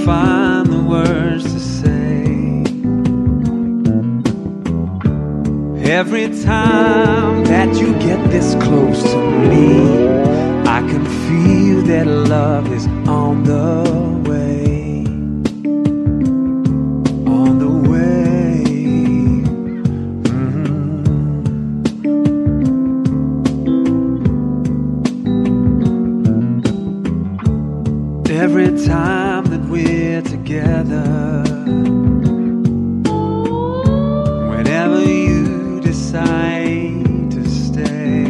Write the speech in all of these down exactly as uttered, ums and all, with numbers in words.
find the words to say. Every time that you get this close to me, I can feel that love is on the way. On the way. Mm-hmm. Every time that we're together, whenever you decide to stay,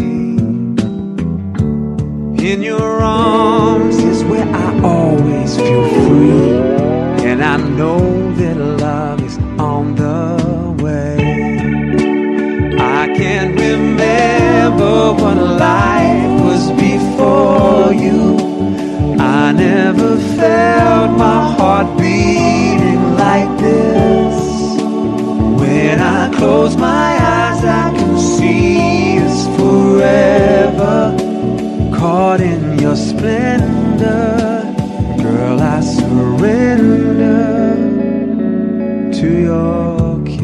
in your arms is where I always feel free, and I know that love is on the way. I can't remember what life was before you. I never felt my heart beating like this. When I close my eyes, I can see us forever, caught in your splendor. Girl, I surrender to your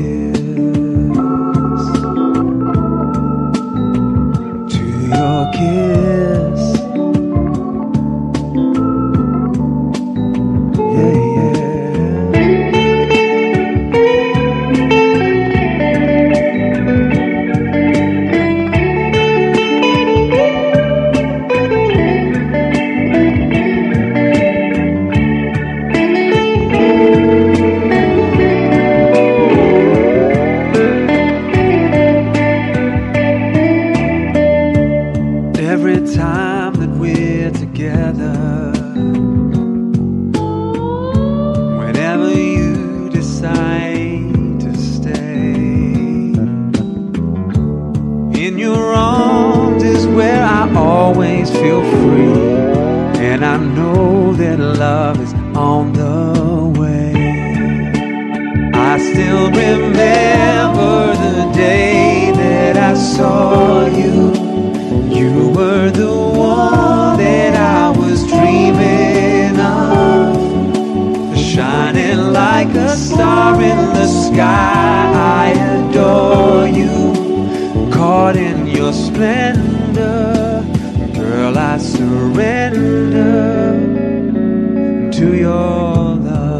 kiss, to your kiss. Yeah, yeah. Every time that we're together, whenever you decide to stay, in your arms is where I always feel free, and I know that love is on the way. I still remember the day that I saw you. You were the one that I was dreaming of, shining like a star in the sky. I adore you, caught in your splendor. Girl, I surrender to your love.